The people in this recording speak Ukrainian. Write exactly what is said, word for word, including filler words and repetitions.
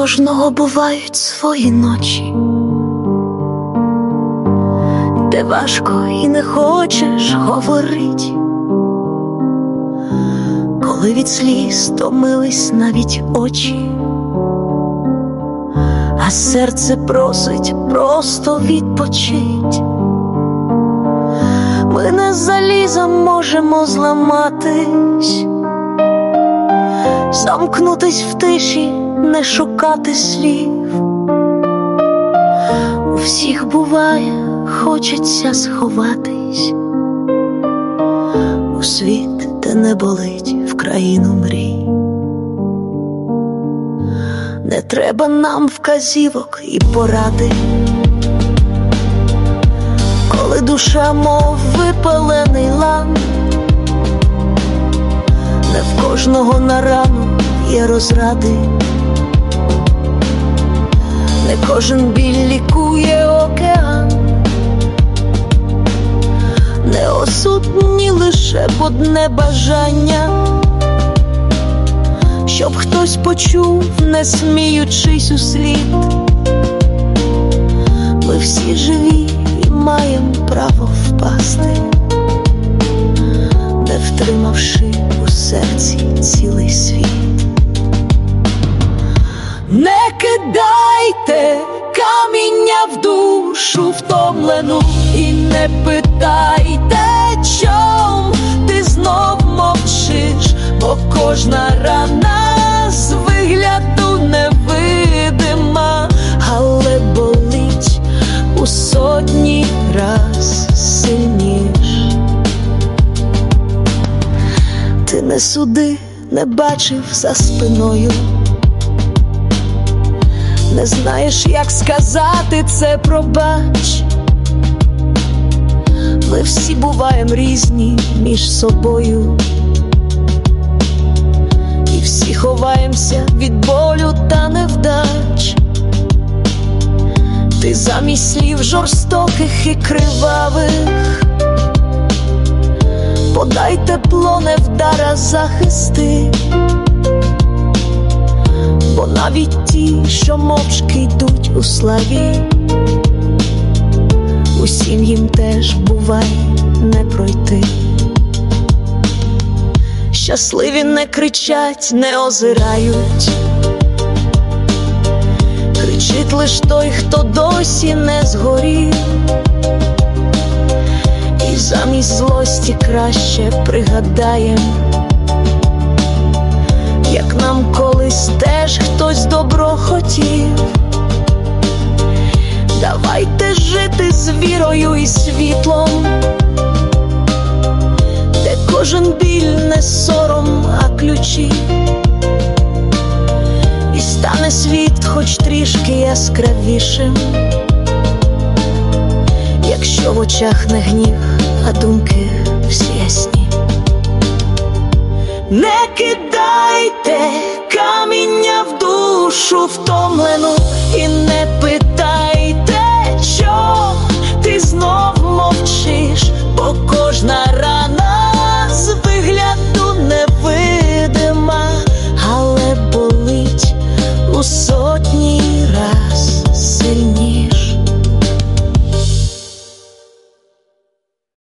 кожного бувають свої ночі, де важко і не хочеш говорить, коли від сліз томились навіть очі, а серце просить просто відпочить. Ми не залізом можемо зламатись, замкнутись в тиші, не шукати слів. У всіх буває, хочеться сховатись у світ, де не болить, в країну мрій. Не треба нам вказівок і поради, коли душа, мов випалений лан. Не в кожного на рану є розради, не кожен біль лікує океан. Не осудні лише б одне бажання, щоб хтось почув, не сміючись услід. Ми всі живі і маємо право впасти, не втримавши у серці цілий світ. Не кидайте каміння в душу втомлену і не питайте, чом ти знов мовчиш, бо кожна рана з вигляду невидима, але болить у сотні раз сильніш. Ти не суди, не бачив за спиною, не знаєш, як сказати це пробач. Ми всі буваємо різні між собою, і всі ховаємося від болю та невдач. Ти замість слів жорстоких і кривавих подай тепло, не вдара захисти. Бо навіть ті, що мовчки йдуть у славі, усім їм теж буває не пройти. Щасливі не кричать, не озирають, кричить лиш той, хто досі не згорів. І замість злості краще пригадаєм, як нам колись теж хтось добро хотів. Давайте жити з вірою і світлом, де кожен біль не сором, а ключі. І стане світ хоч трішки яскравішим, якщо в очах не гнів, а думки всі ясні. Не кидайте каміння в душу втомлену і не питайте,